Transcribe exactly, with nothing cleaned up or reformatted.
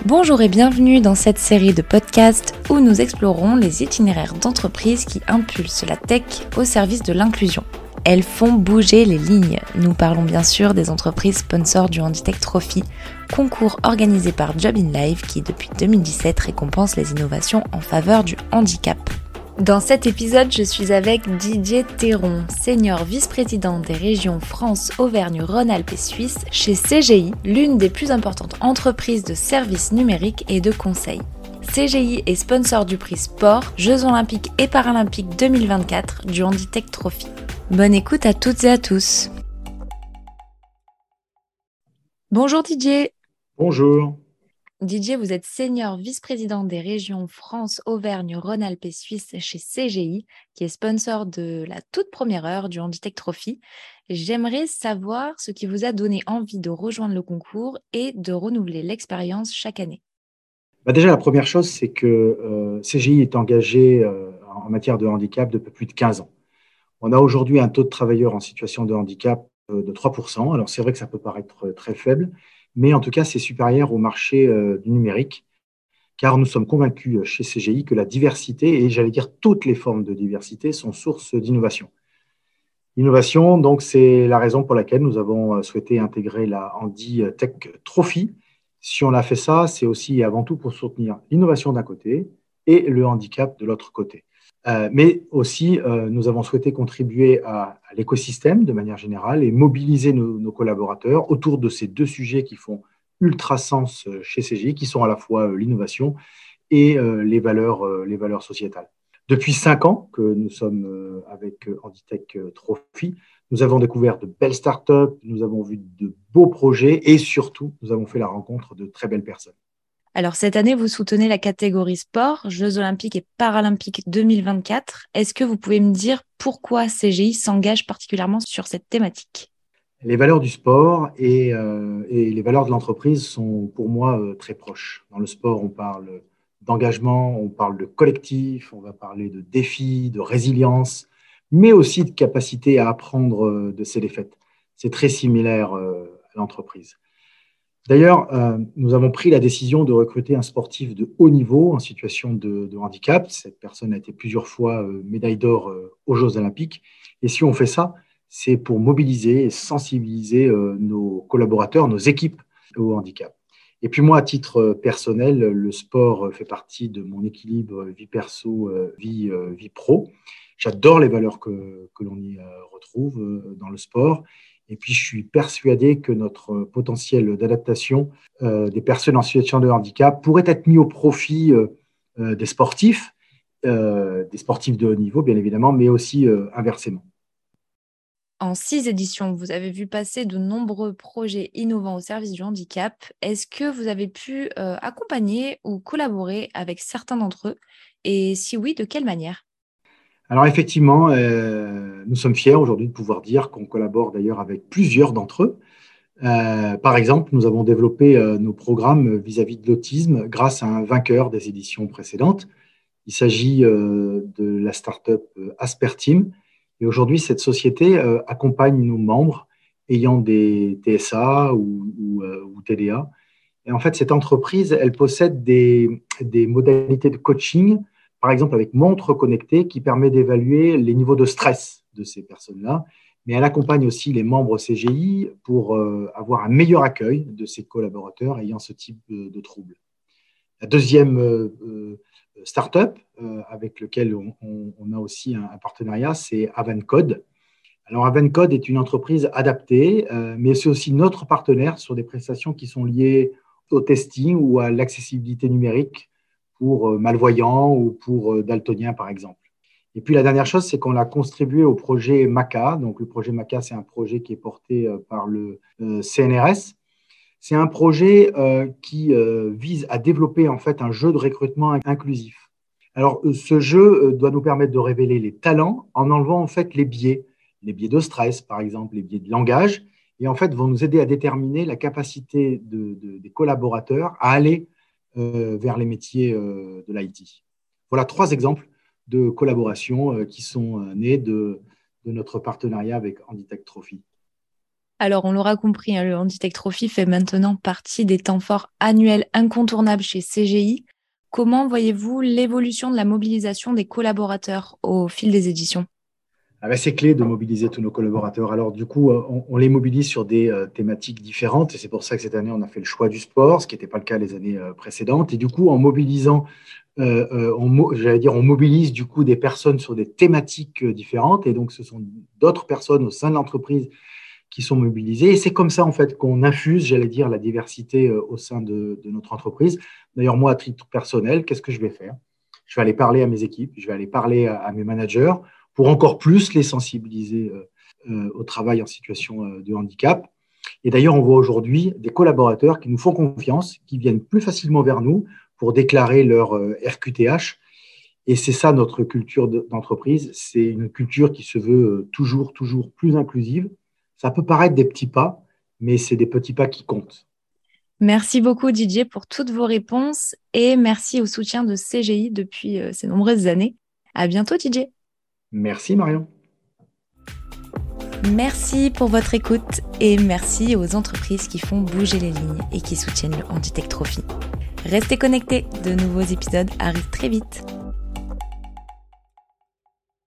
Bonjour et bienvenue dans cette série de podcasts où nous explorons les itinéraires d'entreprises qui impulsent la tech au service de l'inclusion. Elles font bouger les lignes. Nous parlons bien sûr des entreprises sponsors du Handitech Trophy, concours organisé par Job in Life qui depuis deux mille dix-sept récompense les innovations en faveur du handicap. Dans cet épisode, je suis avec Didier Théron, senior vice-président des régions France, Auvergne, Rhône-Alpes et Suisse chez C G I, l'une des plus importantes entreprises de services numériques et de conseil. C G I est sponsor du prix Sport, Jeux Olympiques et Paralympiques deux mille vingt-quatre du Handitech Trophy. Bonne écoute à toutes et à tous. Bonjour Didier. Bonjour. Didier, vous êtes senior vice-président des régions France, Auvergne, Rhône-Alpes et Suisse chez C G I, qui est sponsor de la toute première heure du Handitech Trophy. J'aimerais savoir ce qui vous a donné envie de rejoindre le concours et de renouveler l'expérience chaque année. Bah déjà, la première chose, c'est que euh, C G I est engagé euh, en matière de handicap depuis plus de quinze ans. On a aujourd'hui un taux de travailleurs en situation de handicap euh, de trois pour cent. Alors, c'est vrai que ça peut paraître très faible, mais en tout cas, c'est supérieur au marché euh, du numérique, car nous sommes convaincus chez C G I que la diversité, et j'allais dire toutes les formes de diversité, sont source d'innovation. L'innovation, donc, c'est la raison pour laquelle nous avons souhaité intégrer la Handitech Trophy. Si on a fait ça, c'est aussi et avant tout pour soutenir l'innovation d'un côté et le handicap de l'autre côté. Euh, mais aussi, euh, nous avons souhaité contribuer à, à l'écosystème de manière générale et mobiliser nos, nos collaborateurs autour de ces deux sujets qui font ultra sens chez C G I, qui sont à la fois euh, l'innovation et euh, les valeurs, euh, les valeurs sociétales. Depuis cinq ans que nous sommes euh, avec euh, Handitech Trophy, nous avons découvert de belles startups, nous avons vu de beaux projets et surtout, nous avons fait la rencontre de très belles personnes. Alors cette année, vous soutenez la catégorie sport, Jeux Olympiques et Paralympiques deux mille vingt-quatre. Est-ce que vous pouvez me dire pourquoi C G I s'engage particulièrement sur cette thématique ? Les valeurs du sport et, euh, et les valeurs de l'entreprise sont pour moi euh, très proches. Dans le sport, on parle d'engagement, on parle de collectif, on va parler de défis, de résilience, mais aussi de capacité à apprendre euh, de ses défaites. C'est très similaire euh, à l'entreprise. D'ailleurs, euh, nous avons pris la décision de recruter un sportif de haut niveau en situation de, de handicap. Cette personne a été plusieurs fois euh, médaille d'or euh, aux Jeux Olympiques. Et si on fait ça, c'est pour mobiliser et sensibiliser euh, nos collaborateurs, nos équipes au handicap. Et puis moi, à titre personnel, le sport fait partie de mon équilibre vie perso, euh, vie, euh, vie pro. J'adore les valeurs que, que l'on y euh, retrouve euh, dans le sport. Et puis, je suis persuadé que notre potentiel d'adaptation euh, des personnes en situation de handicap pourrait être mis au profit euh, euh, des sportifs, euh, des sportifs de haut niveau, bien évidemment, mais aussi euh, inversement. En six éditions, vous avez vu passer de nombreux projets innovants au service du handicap. Est-ce que vous avez pu euh, accompagner ou collaborer avec certains d'entre eux? Et si oui, de quelle manière? Alors, effectivement, euh, nous sommes fiers aujourd'hui de pouvoir dire qu'on collabore d'ailleurs avec plusieurs d'entre eux. Euh, par exemple, nous avons développé euh, nos programmes vis-à-vis de l'autisme grâce à un vainqueur des éditions précédentes. Il s'agit euh, de la start-up euh, Asperteam. Et aujourd'hui, cette société euh, accompagne nos membres ayant des T S A ou, ou, euh, ou T D A. Et en fait, cette entreprise, elle possède des, des modalités de coaching, par exemple avec montre connectée, qui permet d'évaluer les niveaux de stress de ces personnes-là. Mais elle accompagne aussi les membres C G I pour euh, avoir un meilleur accueil de ses collaborateurs ayant ce type de, de troubles. La deuxième euh, euh, start-up euh, avec laquelle on, on, on a aussi un, un partenariat, c'est Avencode. Alors, Avencode est une entreprise adaptée, euh, mais c'est aussi notre partenaire sur des prestations qui sont liées au testing ou à l'accessibilité numérique pour euh, malvoyants ou pour euh, daltoniens, par exemple. Et puis, la dernière chose, c'est qu'on a contribué au projet MACA. Donc, le projet MACA, c'est un projet qui est porté euh, par le euh, C N R S. C'est un projet euh, qui euh, vise à développer en fait un jeu de recrutement inclusif. Alors, euh, ce jeu euh, doit nous permettre de révéler les talents en enlevant en fait les biais, les biais de stress, par exemple, les biais de langage, et en fait vont nous aider à déterminer la capacité de, de, des collaborateurs à aller euh, vers les métiers euh, de l'I T. Voilà trois exemples de collaboration euh, qui sont euh, nés de, de notre partenariat avec Handitech Trophy. Alors, on l'aura compris, hein, le Handitech Trophy fait maintenant partie des temps forts annuels incontournables chez C G I. Comment voyez-vous l'évolution de la mobilisation des collaborateurs au fil des éditions ? Ah ben, c'est clé de mobiliser tous nos collaborateurs. Alors du coup, on, on les mobilise sur des euh, thématiques différentes et c'est pour ça que cette année, on a fait le choix du sport, ce qui n'était pas le cas les années euh, précédentes. Et du coup, en mobilisant, euh, euh, on, j'allais dire, on mobilise du coup des personnes sur des thématiques euh, différentes et donc ce sont d'autres personnes au sein de l'entreprise qui sont mobilisées. Et c'est comme ça en fait qu'on infuse, j'allais dire, la diversité euh, au sein de, de notre entreprise. D'ailleurs, moi, à titre personnel, qu'est-ce que je vais faire ? Je vais aller parler à mes équipes, je vais aller parler à, à mes managers pour encore plus les sensibiliser euh, euh, au travail en situation euh, de handicap. Et d'ailleurs, on voit aujourd'hui des collaborateurs qui nous font confiance, qui viennent plus facilement vers nous pour déclarer leur euh, R Q T H. Et c'est ça notre culture d'entreprise. C'est une culture qui se veut euh, toujours, toujours plus inclusive. Ça peut paraître des petits pas, mais c'est des petits pas qui comptent. Merci beaucoup Didier pour toutes vos réponses et merci au soutien de C G I depuis euh, ces nombreuses années. À bientôt Didier. Merci Marion. Merci pour votre écoute et merci aux entreprises qui font bouger les lignes et qui soutiennent le Handitech Trophy. Restez connectés, de nouveaux épisodes arrivent très vite.